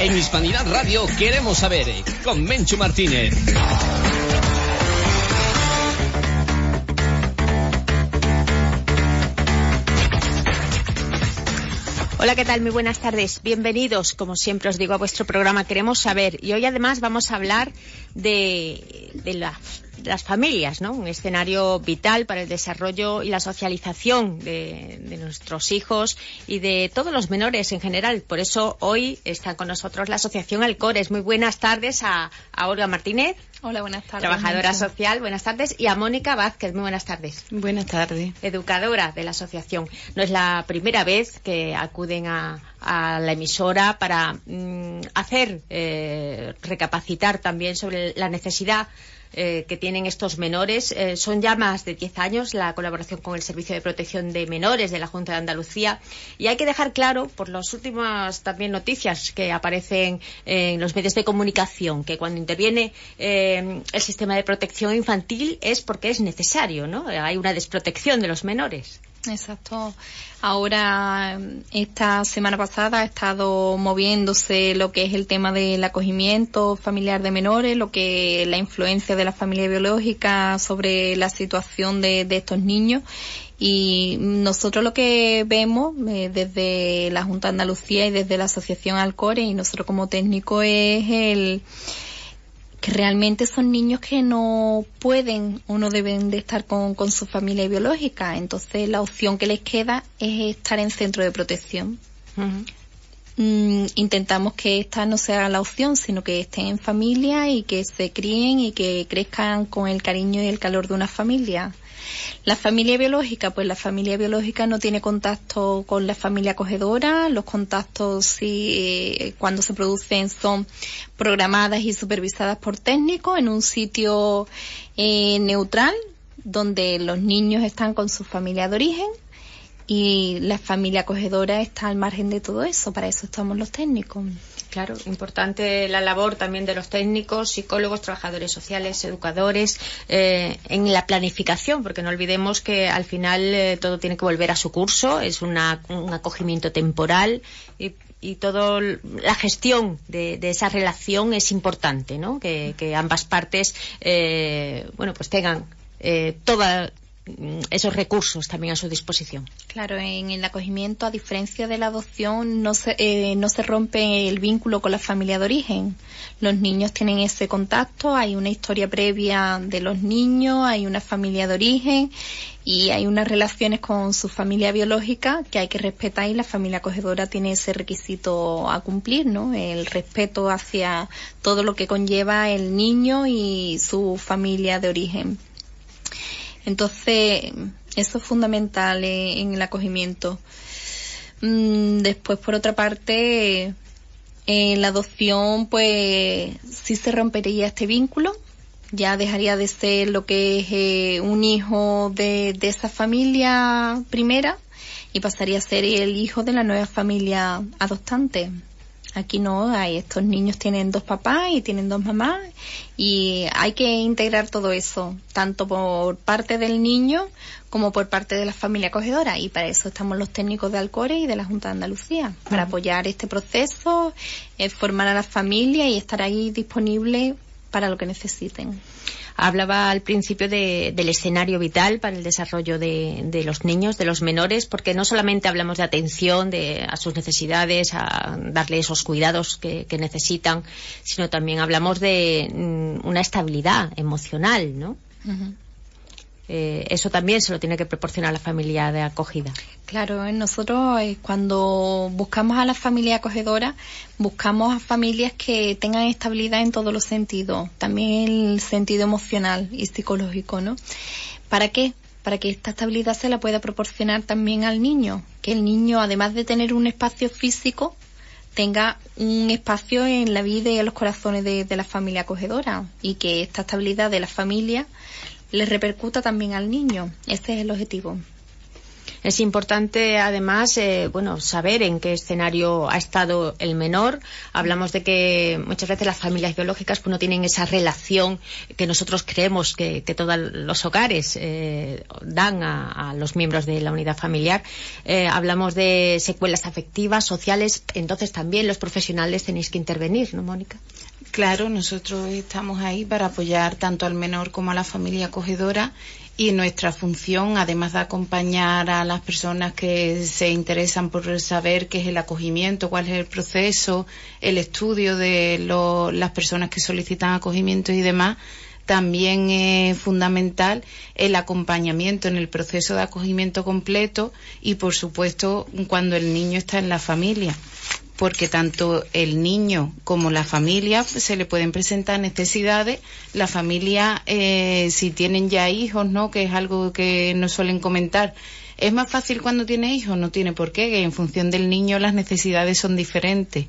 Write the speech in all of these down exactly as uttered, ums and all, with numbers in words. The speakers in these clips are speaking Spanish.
En Hispanidad Radio queremos saber, con Menchu Martínez. Hola, ¿qué tal? Muy buenas tardes. Bienvenidos, como siempre os digo, a vuestro programa Queremos Saber. Y hoy además vamos a hablar de, de la... las familias, ¿no? Un escenario vital para el desarrollo y la socialización de, de nuestros hijos y de todos los menores en general. Por eso hoy está con nosotros la Asociación Alcores. Muy buenas tardes a, a Olga Martínez. Hola, buenas tardes. Trabajadora social, buenas tardes. Y a Mónica Vázquez, muy buenas tardes. Buenas tardes. Educadora de la asociación. No es la primera vez que acuden a, a la emisora para mm, hacer, eh, recapacitar también sobre la necesidad Eh, que tienen estos menores. Eh, son ya más de diez años la colaboración con el Servicio de Protección de Menores de la Junta de Andalucía, y hay que dejar claro, por las últimas también noticias que aparecen en los medios de comunicación, que cuando interviene eh, el sistema de protección infantil es porque es necesario, ¿no? Hay una desprotección de los menores. Exacto. Ahora, esta semana pasada ha estado moviéndose lo que es el tema del acogimiento familiar de menores, lo que la influencia de la familia biológica sobre la situación de, de estos niños. Y nosotros lo que vemos eh, desde la Junta de Andalucía y desde la Asociación Alcores y nosotros como técnicos es el que realmente son niños que no pueden o no deben de estar con, con su familia biológica. Entonces la opción que les queda es estar en centro de protección. Uh-huh. Mm, intentamos que esta no sea la opción, sino que estén en familia y que se críen y que crezcan con el cariño y el calor de una familia. La familia biológica, pues la familia biológica no tiene contacto con la familia acogedora. Los contactos, sí, eh, cuando se producen, son programadas y supervisadas por técnicos en un sitio eh, neutral, donde los niños están con su familia de origen y la familia acogedora está al margen de todo eso. Para eso estamos los técnicos. Claro, importante la labor también de los técnicos, psicólogos, trabajadores sociales, educadores, eh, en la planificación, porque no olvidemos que al final eh, todo tiene que volver a su curso, es una, un acogimiento temporal y, y todo la gestión de, de esa relación es importante, ¿no? Que, que ambas partes, eh, bueno, pues tengan eh, toda esos recursos también a su disposición. Claro, en el acogimiento, a diferencia de la adopción, no se, eh, no se rompe el vínculo con la familia de origen. Los niños tienen ese contacto, hay una historia previa de los niños, hay una familia de origen y hay unas relaciones con su familia biológica que hay que respetar, y la familia acogedora tiene ese requisito a cumplir, ¿no? El respeto hacia todo lo que conlleva el niño y su familia de origen. Entonces, eso es fundamental en el acogimiento. Después, por otra parte, en la adopción, pues sí se rompería este vínculo. Ya dejaría de ser lo que es eh, un hijo de, de esa familia primera y pasaría a ser el hijo de la nueva familia adoptante. Aquí no, hay, estos niños tienen dos papás y tienen dos mamás y hay que integrar todo eso, tanto por parte del niño como por parte de la familia acogedora, y para eso estamos los técnicos de Alcores y de la Junta de Andalucía, para apoyar este proceso, eh, formar a la familia y estar ahí disponible para lo que necesiten. Hablaba al principio de, del escenario vital para el desarrollo de, de los niños, de los menores, porque no solamente hablamos de atención de, a sus necesidades, a darle esos cuidados que, que necesitan, sino también hablamos de mm, una estabilidad emocional, ¿no? Uh-huh. Eh, eso también se lo tiene que proporcionar la familia de acogida. Claro, nosotros eh, cuando buscamos a la familia acogedora, buscamos a familias que tengan estabilidad en todos los sentidos, también el sentido emocional y psicológico, ¿no? ¿Para qué? Para que esta estabilidad se la pueda proporcionar también al niño, que el niño, además de tener un espacio físico, tenga un espacio en la vida y en los corazones de, de la familia acogedora, y que esta estabilidad de la familia le repercuta también al niño. Ese es el objetivo. Es importante, además, eh, bueno, saber en qué escenario ha estado el menor. Hablamos de que muchas veces las familias biológicas pues, no tienen esa relación que nosotros creemos que, que todos los hogares eh, dan a, a los miembros de la unidad familiar. Eh, hablamos de secuelas afectivas, sociales. Entonces también los profesionales tenéis que intervenir, ¿no, Mónica? Claro, nosotros estamos ahí para apoyar tanto al menor como a la familia acogedora, y nuestra función, además de acompañar a las personas que se interesan por saber qué es el acogimiento, cuál es el proceso, el estudio de lo, las personas que solicitan acogimiento y demás, también es fundamental el acompañamiento en el proceso de acogimiento completo y, por supuesto, cuando el niño está en la familia, porque tanto el niño como la familia se le pueden presentar necesidades. La familia, eh, si tienen ya hijos, ¿no?, que es algo que nos suelen comentar, ¿es más fácil cuando tiene hijos? No tiene por qué, que en función del niño las necesidades son diferentes.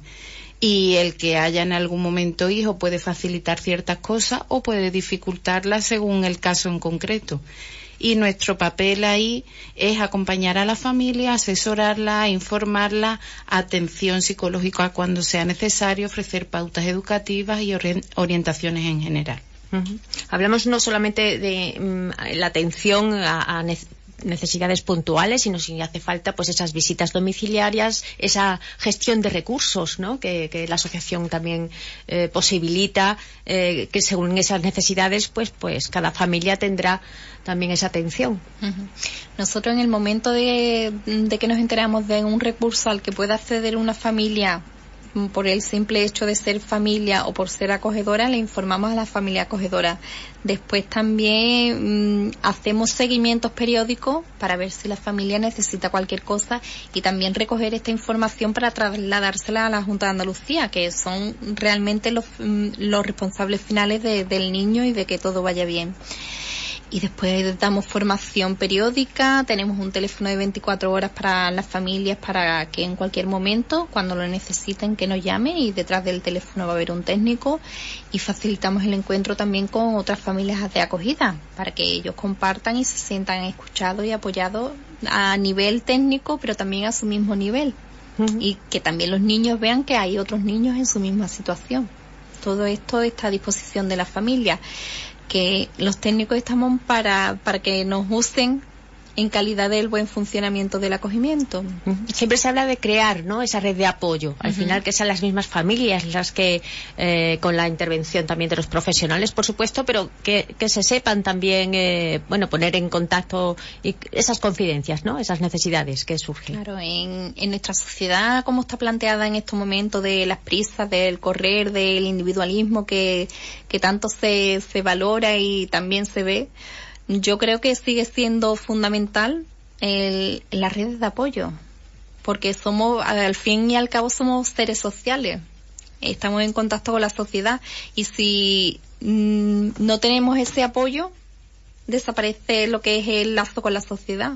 Y el que haya en algún momento hijos puede facilitar ciertas cosas o puede dificultarlas según el caso en concreto. Y nuestro papel ahí es acompañar a la familia, asesorarla, informarla, atención psicológica cuando sea necesario, ofrecer pautas educativas y orientaciones en general. Uh-huh. Hablamos no solamente de um, la atención a, a necesidades puntuales, sino si hace falta pues esas visitas domiciliarias, esa gestión de recursos, ¿no?, que, que la asociación también eh, posibilita, eh, que según esas necesidades pues pues cada familia tendrá también esa atención. Uh-huh. Nosotros en el momento de, de que nos enteramos de un recurso al que pueda acceder una familia por el simple hecho de ser familia o por ser acogedora, le informamos a la familia acogedora. Después también mmm, hacemos seguimientos periódicos para ver si la familia necesita cualquier cosa y también recoger esta información para trasladársela a la Junta de Andalucía, que son realmente los, mmm, los responsables finales de, del niño y de que todo vaya bien. Y después damos formación periódica, tenemos un teléfono de veinticuatro horas para las familias para que en cualquier momento, cuando lo necesiten, que nos llamen, y detrás del teléfono va a haber un técnico, y facilitamos el encuentro también con otras familias de acogida para que ellos compartan y se sientan escuchados y apoyados a nivel técnico, pero también a su mismo nivel. Uh-huh. Y que también los niños vean que hay otros niños en su misma situación. Todo esto está a disposición de la familia, que los técnicos estamos para, para que nos usen en calidad del buen funcionamiento del acogimiento. Siempre se habla de crear, ¿no?, esa red de apoyo. Al uh-huh. final que sean las mismas familias las que, eh, con la intervención también de los profesionales, por supuesto, pero que, que se sepan también, eh, bueno, poner en contacto y esas confidencias, ¿no?, esas necesidades que surgen. Claro, en, en nuestra sociedad, como está planteada en estos momentos de las prisas, del correr, del individualismo que, que tanto se, se valora y también se ve, yo creo que sigue siendo fundamental el, las redes de apoyo, porque somos, al fin y al cabo, somos seres sociales, estamos en contacto con la sociedad, y si mmm, no tenemos ese apoyo, desaparece lo que es el lazo con la sociedad.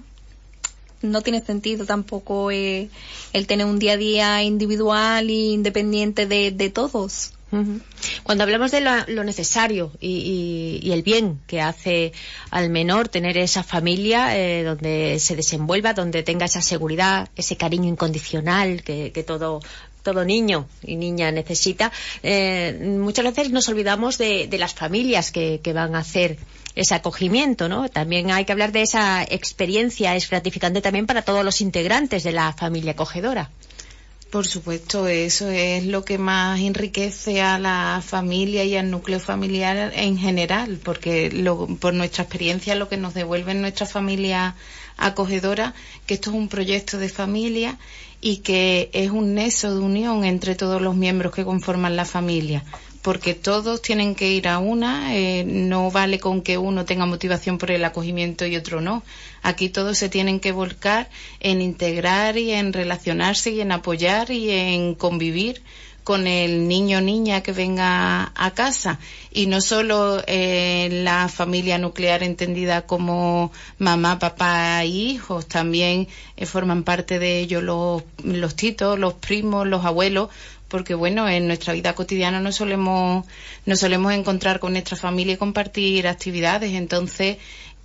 No tiene sentido tampoco eh, el tener un día a día individual e independiente de, de todos. Uh-huh. Cuando hablamos de lo, lo necesario y, y, y el bien que hace al menor tener esa familia eh, donde se desenvuelva, donde tenga esa seguridad, ese cariño incondicional que, que todo todo niño y niña necesita, eh, muchas veces nos olvidamos de, de las familias que, que van a hacer ese acogimiento, ¿no? También hay que hablar de esa experiencia, es gratificante también para todos los integrantes de la familia acogedora. Por supuesto, eso es lo que más enriquece a la familia y al núcleo familiar en general, porque lo, por nuestra experiencia lo que nos devuelve en nuestra familia acogedora, que esto es un proyecto de familia y que es un nexo de unión entre todos los miembros que conforman la familia, porque todos tienen que ir a una, eh, no vale con que uno tenga motivación por el acogimiento y otro no. Aquí todos se tienen que volcar en integrar y en relacionarse y en apoyar y en convivir con el niño o niña que venga a casa, y no solo eh, la familia nuclear entendida como mamá, papá e hijos, también eh, forman parte de ello los, los titos, los primos, los abuelos, porque bueno, en nuestra vida cotidiana nos solemos, nos solemos encontrar con nuestra familia y compartir actividades, entonces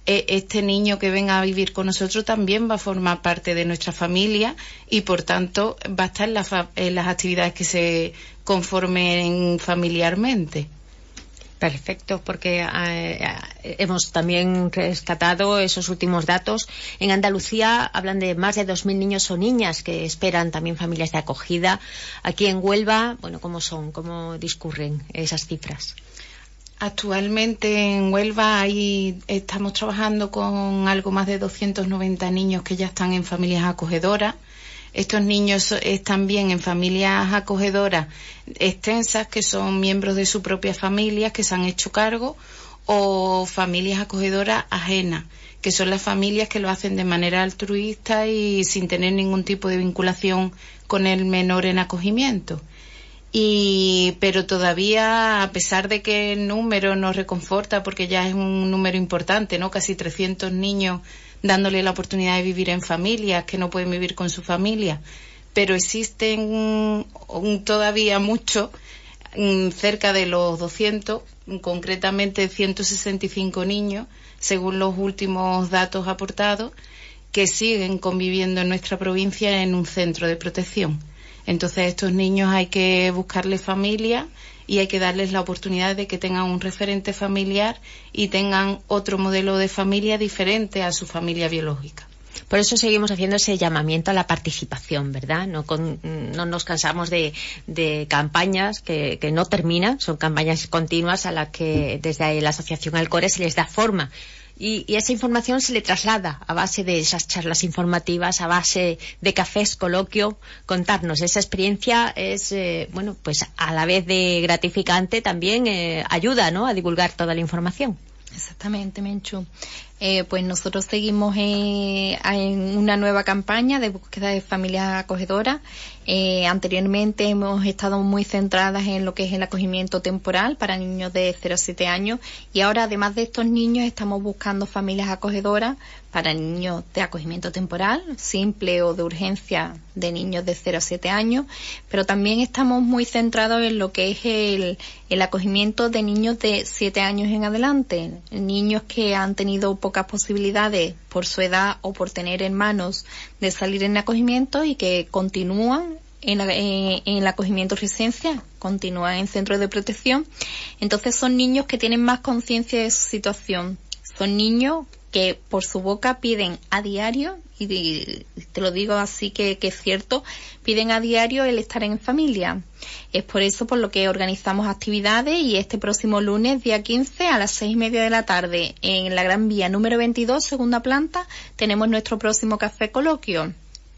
este niño que venga a vivir con nosotros también va a formar parte de nuestra familia y por tanto va a estar en, la fa- en las actividades que se conformen familiarmente. Perfecto, porque eh, hemos también rescatado esos últimos datos. En Andalucía hablan de más de dos mil niños o niñas que esperan también familias de acogida. Aquí en Huelva, bueno, ¿cómo son? ¿Cómo discurren esas cifras? Actualmente en Huelva hay, estamos trabajando con algo más de doscientos noventa niños que ya están en familias acogedoras. Estos niños están bien en familias acogedoras extensas, que son miembros de su propia familia, que se han hecho cargo, o familias acogedoras ajenas, que son las familias que lo hacen de manera altruista y sin tener ningún tipo de vinculación con el menor en acogimiento. Y pero todavía, a pesar de que el número nos reconforta, porque ya es un número importante, ¿no? Casi trescientos niños dándole la oportunidad de vivir en familias que no pueden vivir con su familia, pero existen un, un, todavía muchos, cerca de los doscientos, concretamente ciento sesenta y cinco niños, según los últimos datos aportados, que siguen conviviendo en nuestra provincia en un centro de protección. Entonces a estos niños hay que buscarles familia y hay que darles la oportunidad de que tengan un referente familiar y tengan otro modelo de familia diferente a su familia biológica. Por eso seguimos haciendo ese llamamiento a la participación, ¿verdad? No, con, no nos cansamos de, de campañas que, que no terminan, son campañas continuas a las que desde la Asociación Alcore se les da forma. Y, y esa información se le traslada a base de esas charlas informativas, a base de cafés, coloquio, contarnos. Esa experiencia es, eh, bueno, pues a la vez de gratificante también eh, ayuda, ¿no?, a divulgar toda la información. Exactamente, Menchu. Eh, pues nosotros seguimos eh, en una nueva campaña de búsqueda de familias acogedoras. Eh, anteriormente hemos estado muy centradas en lo que es el acogimiento temporal para niños de cero a siete años y ahora, además de estos niños, estamos buscando familias acogedoras para niños de acogimiento temporal, simple o de urgencia, de niños de cero a siete años, pero también estamos muy centrados en lo que es el, el acogimiento de niños de siete años en adelante, niños que han tenido pocas posibilidades por su edad o por tener hermanos de salir en acogimiento y que continúan en, la, en, en el acogimiento residencial, continúan en centros de protección. Entonces son niños que tienen más conciencia de su situación, son niños que por su boca piden a diario, y te lo digo así que, que es cierto, piden a diario el estar en familia. Es por eso por lo que organizamos actividades y este próximo lunes, día quince, a las seis y media de la tarde, en la Gran Vía número veintidós, segunda planta, tenemos nuestro próximo café coloquio.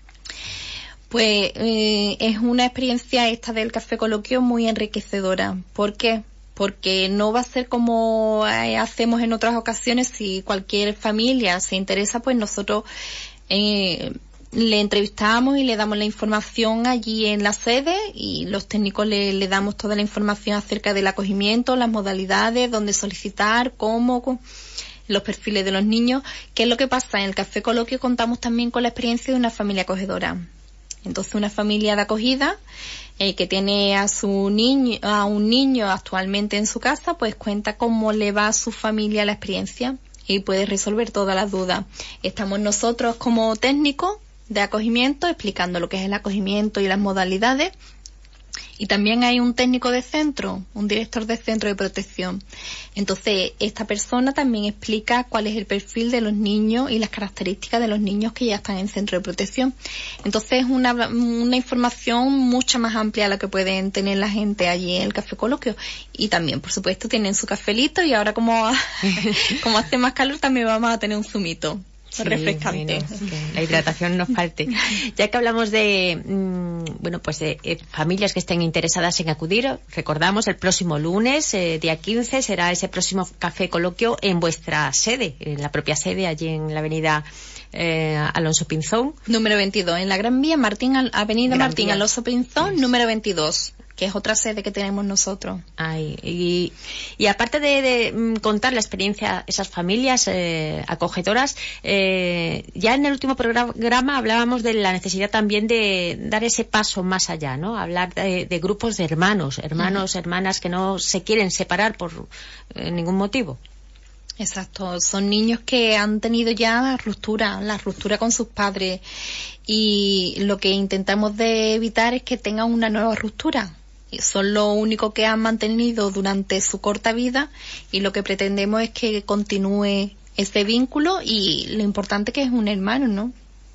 Pues eh, es una experiencia esta del café coloquio muy enriquecedora. ¿Por qué? Porque no va a ser como eh, hacemos en otras ocasiones. Si cualquier familia se interesa, pues nosotros eh, le entrevistamos y le damos la información allí en la sede y los técnicos le, le damos toda la información acerca del acogimiento, las modalidades, dónde solicitar, cómo, los perfiles de los niños. ¿Qué es lo que pasa? En el café coloquio contamos también con la experiencia de una familia acogedora. Entonces, una familia de acogida eh, que tiene a su niño, a un niño actualmente en su casa, pues cuenta cómo le va a su familia la experiencia y puede resolver todas las dudas. Estamos nosotros como técnicos de acogimiento explicando lo que es el acogimiento y las modalidades. Y también hay un técnico de centro, un director de centro de protección. Entonces, esta persona también explica cuál es el perfil de los niños y las características de los niños que ya están en centro de protección. Entonces, es una, una información mucho más amplia a la que pueden tener la gente allí en el café coloquio. Y también, por supuesto, tienen su cafelito y ahora como, como hace más calor también vamos a tener un zumito. Sí, refrescante. Bueno, que la hidratación nos falte. Ya que hablamos de, mmm, bueno, pues de eh, familias que estén interesadas en acudir, recordamos el próximo lunes, eh, día quince, será ese próximo café coloquio en vuestra sede, en la propia sede, allí en la avenida eh, Alonso Pinzón. Número veintidós, en la Gran Vía, Martín, avenida Gran Martín Vía. Alonso Pinzón, sí. Número veintidós. Que es otra sede que tenemos nosotros. Ay, y, y aparte de, de contar la experiencia esas familias eh, acogedoras, eh, ya en el último programa hablábamos de la necesidad también de dar ese paso más allá, ¿no? Hablar de, de grupos de hermanos, hermanos, uh-huh. hermanas que no se quieren separar por eh, ningún motivo. Exacto, son niños que han tenido ya la ruptura, la ruptura con sus padres, y lo que intentamos de evitar es que tengan una nueva ruptura. Son lo único que han mantenido durante su corta vida, y lo que pretendemos es que continúe ese vínculo, y lo importante que es un hermano, ¿no?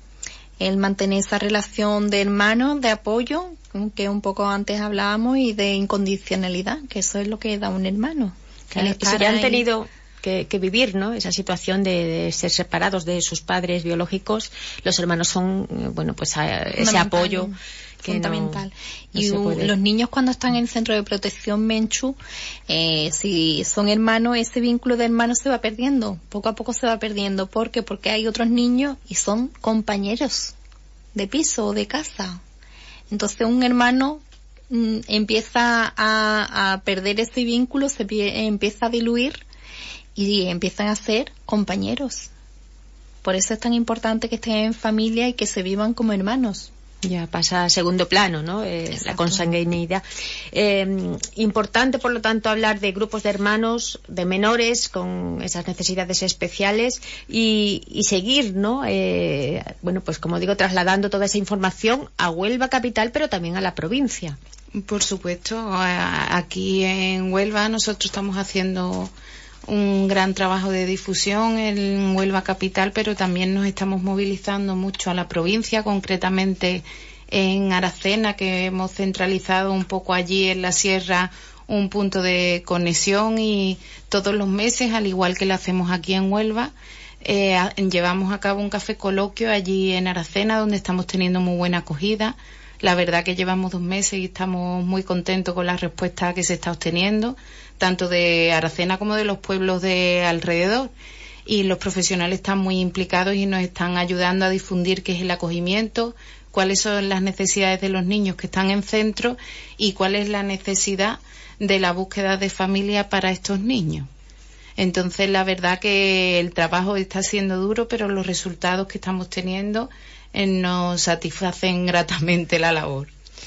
El mantener esa relación de hermanos, de apoyo, que un poco antes hablábamos, y de incondicionalidad, que eso es lo que da un hermano. Claro, y si ya han tenido que, que vivir, ¿no?, esa situación de, de ser separados de sus padres biológicos, los hermanos son, bueno, pues a, ese apoyo que fundamental. No, no y puede... los niños cuando están en el centro de protección Menchu, eh, si son hermanos, ese vínculo de hermanos se va perdiendo, poco a poco se va perdiendo. ¿Por qué? Porque hay otros niños y son compañeros de piso o de casa. Entonces un hermano mm, empieza a, a perder ese vínculo, se pie, empieza a diluir, y empiezan a ser compañeros. Por eso es tan importante que estén en familia y que se vivan como hermanos. Ya pasa a segundo plano, ¿no? Eh, la consanguinidad. Eh, importante, por lo tanto, hablar de grupos de hermanos, de menores con esas necesidades especiales, y, y seguir, ¿no? Eh, bueno, pues como digo, trasladando toda esa información a Huelva capital, pero también a la provincia. Por supuesto, aquí en Huelva nosotros estamos haciendo un gran trabajo de difusión en Huelva capital, pero también nos estamos movilizando mucho a la provincia, concretamente en Aracena, que hemos centralizado un poco allí en la sierra un punto de conexión, y todos los meses, al igual que lo hacemos aquí en Huelva, eh, llevamos a cabo un café coloquio allí en Aracena, donde estamos teniendo muy buena acogida. La verdad que llevamos dos meses y estamos muy contentos con la respuesta que se está obteniendo, tanto de Aracena como de los pueblos de alrededor. Y los profesionales están muy implicados y nos están ayudando a difundir qué es el acogimiento, cuáles son las necesidades de los niños que están en centro y cuál es la necesidad de la búsqueda de familia para estos niños. Entonces, la verdad que el trabajo está siendo duro, pero los resultados que estamos teniendo eh, nos satisfacen gratamente la labor.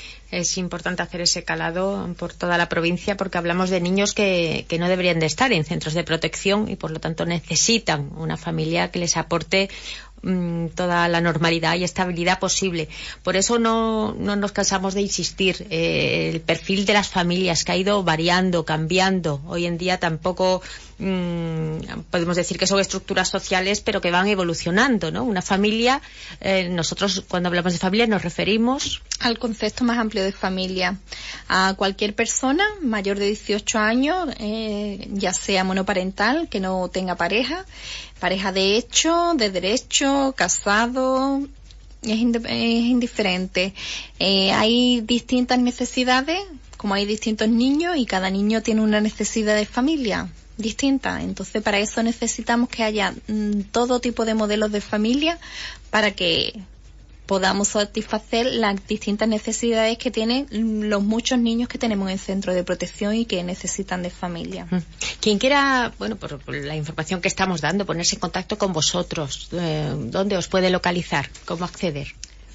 Es importante hacer ese calado por toda la provincia, porque hablamos de niños que, que no deberían de estar en centros de protección y por lo tanto necesitan una familia que les aporte mmm, toda la normalidad y estabilidad posible. Por eso no, no nos cansamos de insistir. Eh, el perfil de las familias que ha ido variando, cambiando. Hoy en día tampoco mmm, podemos decir que son estructuras sociales, pero que van evolucionando, ¿no? Una familia, eh, nosotros cuando hablamos de familia nos referimos al concepto más amplio de familia, a cualquier persona mayor de dieciocho años, eh, ya sea monoparental, que no tenga pareja, pareja de hecho, de derecho, casado, es, ind- es indiferente. Eh, hay distintas necesidades, como hay distintos niños, y cada niño tiene una necesidad de familia distinta. Entonces, para eso necesitamos que haya mm, todo tipo de modelos de familia para que podamos satisfacer las distintas necesidades que tienen los muchos niños que tenemos en centro de protección y que necesitan de familia. Quien quiera, bueno, por, por la información que estamos dando, ponerse en contacto con vosotros, eh, ¿dónde os puede localizar? ¿Cómo acceder?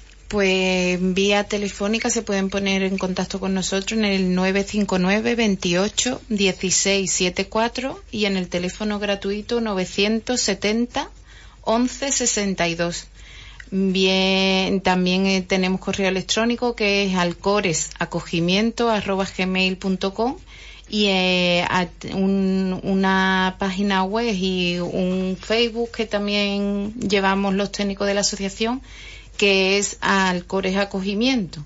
Pues vía telefónica se pueden poner en contacto con nosotros en el nueve cinco nueve, veintiocho, dieciséis setenta y cuatro y en el teléfono gratuito novecientos setenta, once sesenta y dos. Bien, también eh, tenemos correo electrónico que es alcoresacogimiento arroba gmail punto com y eh, un, una página web y un Facebook que también llevamos los técnicos de la asociación, que es Alcores Acogimiento.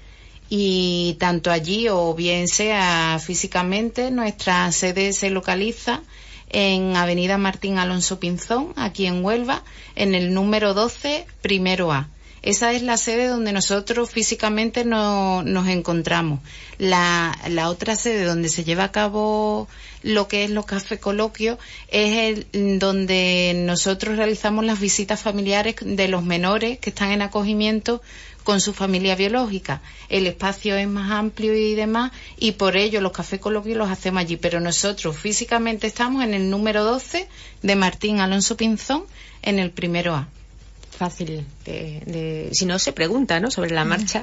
Y tanto allí o bien sea físicamente, nuestra sede se localiza en Avenida Martín Alonso Pinzón, aquí en Huelva, en el número doce, primero A. Esa es la sede donde nosotros físicamente no, nos encontramos. La, la otra sede donde se lleva a cabo lo que es los cafés coloquios es el donde nosotros realizamos las visitas familiares de los menores que están en acogimiento con su familia biológica. El espacio es más amplio y demás, y por ello los cafés coloquios los hacemos allí, pero nosotros físicamente estamos en el número doce de Martín Alonso Pinzón, en el primero A. fácil de, de, si no se pregunta, ¿no?, sobre la marcha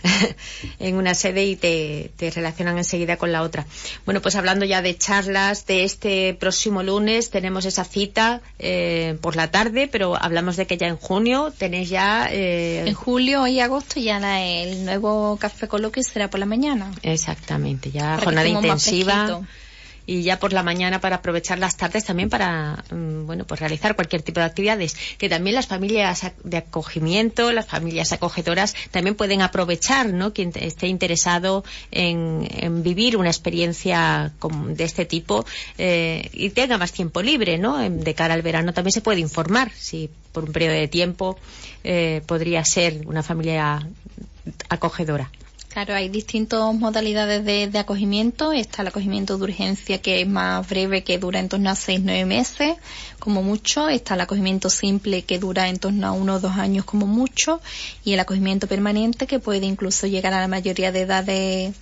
en una sede y te, te relacionan enseguida con la otra. Bueno, pues hablando ya de charlas, de este próximo lunes tenemos esa cita eh, por la tarde, pero hablamos de que ya en junio tenéis ya eh... en julio y agosto ya la, el nuevo café coloquio será por la mañana. Exactamente, ya para jornada intensiva. Y ya por la mañana para aprovechar las tardes también para, bueno, pues realizar cualquier tipo de actividades. Que también las familias de acogimiento, las familias acogedoras también pueden aprovechar, ¿no?, quien esté interesado en, en vivir una experiencia de este tipo eh, y tenga más tiempo libre, ¿no? De cara al verano también se puede informar si por un periodo de tiempo eh, podría ser una familia acogedora. Claro, hay distintas modalidades de, de acogimiento. Está el acogimiento de urgencia, que es más breve, que dura en torno a seis, nueve meses, como mucho. Está el acogimiento simple, que dura en torno a uno o dos años, como mucho. Y el acogimiento permanente, que puede incluso llegar a la mayoría de edad de,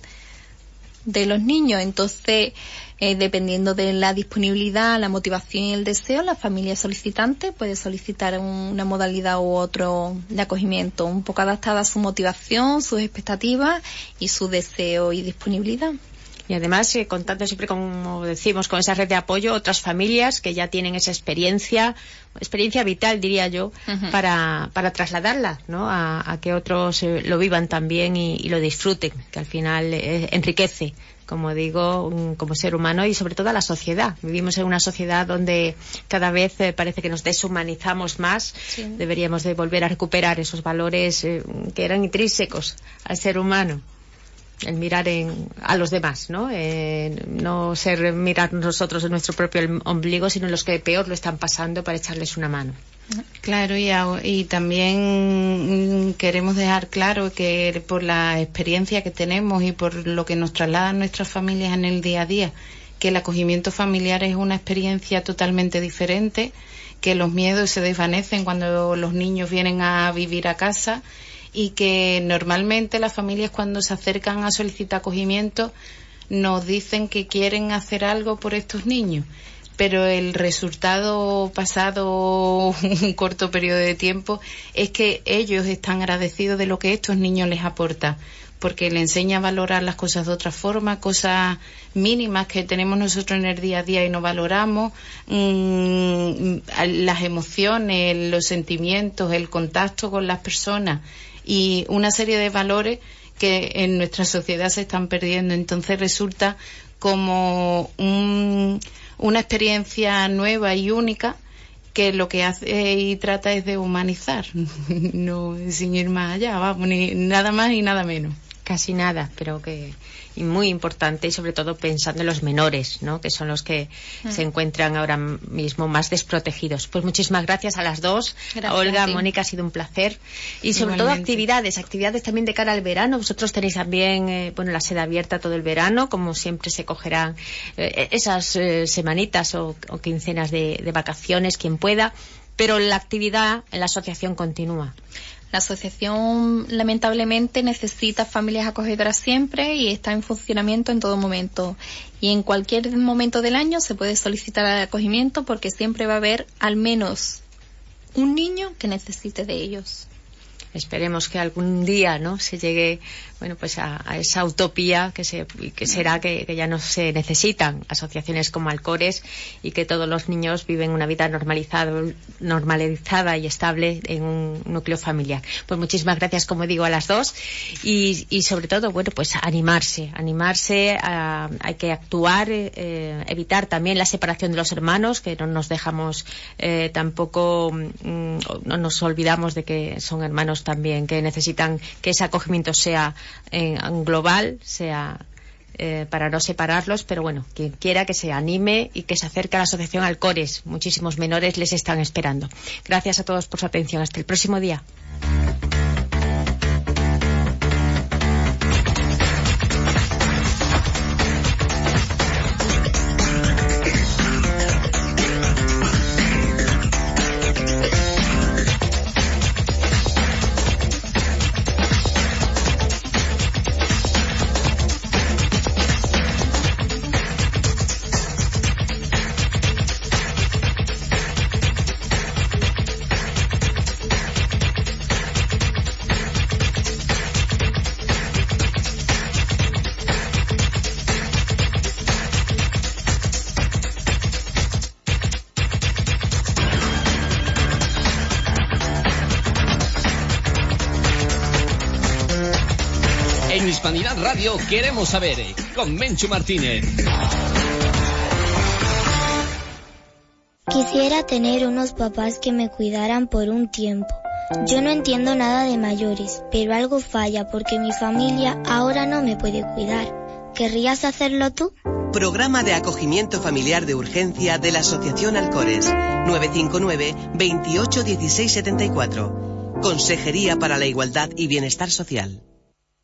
de los niños. Entonces, eh, dependiendo de la disponibilidad, la motivación y el deseo, la familia solicitante puede solicitar un, una modalidad u otro de acogimiento, un poco adaptada a su motivación, sus expectativas y su deseo y disponibilidad. Y además, eh, contando siempre, como decimos, con esa red de apoyo, otras familias que ya tienen esa experiencia, experiencia vital, diría yo, uh-huh. para, para trasladarla, ¿no?, a, a que otros eh, lo vivan también y, y lo disfruten, que al final eh, enriquece, como digo, un, como ser humano y sobre todo a la sociedad. Vivimos en una sociedad donde cada vez eh, parece que nos deshumanizamos más. Sí. Deberíamos de volver a recuperar esos valores eh, que eran intrínsecos al ser humano. El mirar en, a los demás, ¿no? Eh, no ser mirar nosotros en nuestro propio ombligo, sino en los que peor lo están pasando para echarles una mano. Claro, y, y también queremos dejar claro que por la experiencia que tenemos y por lo que nos trasladan nuestras familias en el día a día, que el acogimiento familiar es una experiencia totalmente diferente, que los miedos se desvanecen cuando los niños vienen a vivir a casa, y que normalmente las familias, cuando se acercan a solicitar acogimiento, nos dicen que quieren hacer algo por estos niños, pero el resultado pasado un corto periodo de tiempo es que ellos están agradecidos de lo que estos niños les aportan, porque les enseña a valorar las cosas de otra forma, cosas mínimas que tenemos nosotros en el día a día y no valoramos, mmm, las emociones, los sentimientos, el contacto con las personas y una serie de valores que en nuestra sociedad se están perdiendo. Entonces resulta como un, una experiencia nueva y única, que lo que hace y trata es de humanizar, no, sin ir más allá, vamos, ni nada más ni nada menos. Casi nada, pero que y muy importante, y sobre todo pensando en los menores, ¿no?, que son los que mm. se encuentran ahora mismo más desprotegidos. Pues muchísimas gracias a las dos. Gracias, Olga, sí. Mónica, ha sido un placer. Y sobre Igualmente. todo actividades, actividades también de cara al verano. Vosotros tenéis también, eh, bueno, la sede abierta todo el verano, como siempre se cogerán eh, esas eh, semanitas o, o quincenas de, de vacaciones, quien pueda, pero la actividad en la asociación continúa. La asociación, lamentablemente, necesita familias acogedoras siempre y está en funcionamiento en todo momento. Y en cualquier momento del año se puede solicitar el acogimiento, porque siempre va a haber al menos un niño que necesite de ellos. Esperemos que algún día, ¿no?, se llegue, bueno, pues a, a esa utopía que se que será que, que ya no se necesitan asociaciones como Alcores y que todos los niños viven una vida normalizado, normalizada y estable en un núcleo familiar. Pues muchísimas gracias, como digo, a las dos y, y sobre todo, bueno, pues animarse, animarse, a, hay que actuar, eh, evitar también la separación de los hermanos, que no nos dejamos eh, tampoco, mm, no nos olvidamos de que son hermanos también, que necesitan que ese acogimiento sea eh, global, sea eh, para no separarlos, pero bueno, quien quiera que se anime y que se acerque a la asociación Alcores. Muchísimos menores les están esperando. Gracias a todos por su atención. Hasta el próximo día. Hispanidad Radio queremos saber, con Menchu Martínez. Quisiera tener unos papás que me cuidaran por un tiempo. Yo no entiendo nada de mayores, pero algo falla porque mi familia ahora no me puede cuidar. ¿Querrías hacerlo tú? Programa de acogimiento familiar de urgencia de la Asociación Alcores. nueve cinco nueve, veintiocho dieciséis setenta y cuatro. Consejería para la Igualdad y Bienestar Social.